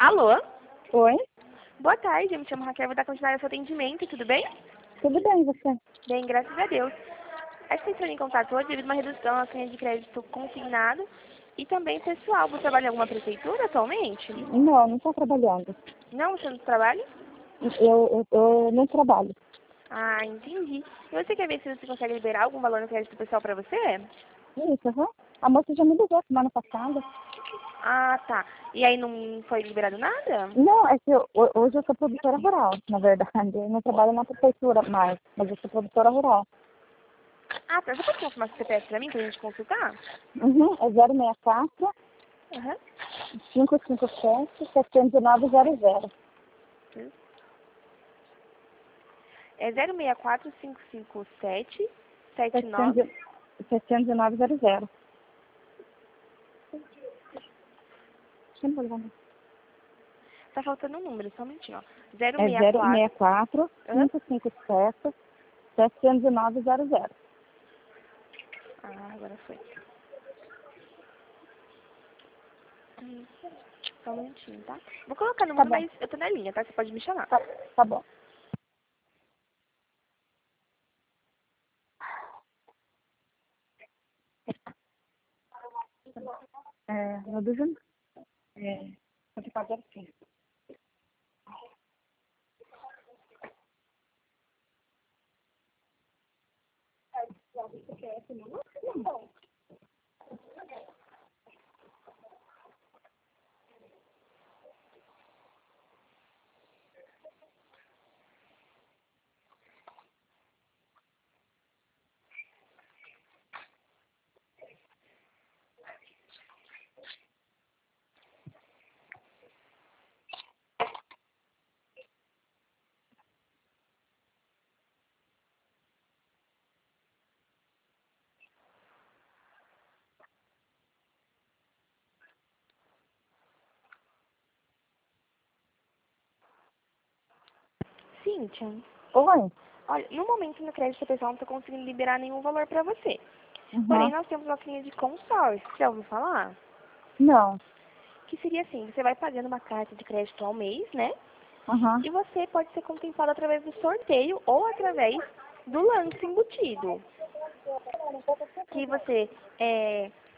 Alô? Oi? Boa tarde, eu me chamo Raquel, vou dar continuidade ao seu atendimento, tudo bem? Tudo bem, você? Bem, graças a Deus. A gente entrou em contato hoje devido a uma redução na linha de crédito consignado e também pessoal. Você trabalha em alguma prefeitura atualmente? Não estou trabalhando. Não, você não trabalha? Eu não trabalho. Ah, entendi. E você quer ver se você consegue liberar algum valor no crédito pessoal para você? Isso, aham. A moça já me ligou semana passada. Ah, tá. E aí não foi liberado nada? Não, é que hoje eu sou produtora rural, na verdade. Eu não trabalho na prefeitura mais, mas eu sou produtora rural. Ah, tá. Você pode confirmar seu CPF para mim, pra gente consultar? Uhum, é 064 Aham. 557 70900. É 064-557-79. 70900. Sempre ligando. Tá faltando um número, só um minutinho, ó. É 064. 064 Hã? 557 70900. Ah, agora foi. Só um minutinho, tá? Vou colocar no Tá número, bom, mas eu tô na linha, tá? Você pode me chamar. tá bom. No do Júnior. Pode fazer assim. Cíntia, Oi? olha, no momento no crédito pessoal não tô conseguindo liberar nenhum valor pra você. Porém, Uhum. nós temos uma linha de consórcio, já ouviu falar? Não. Que seria assim, você vai pagando uma carta de crédito ao mês, né? Uhum. E você pode ser contemplado através do sorteio ou através do lance embutido. Que você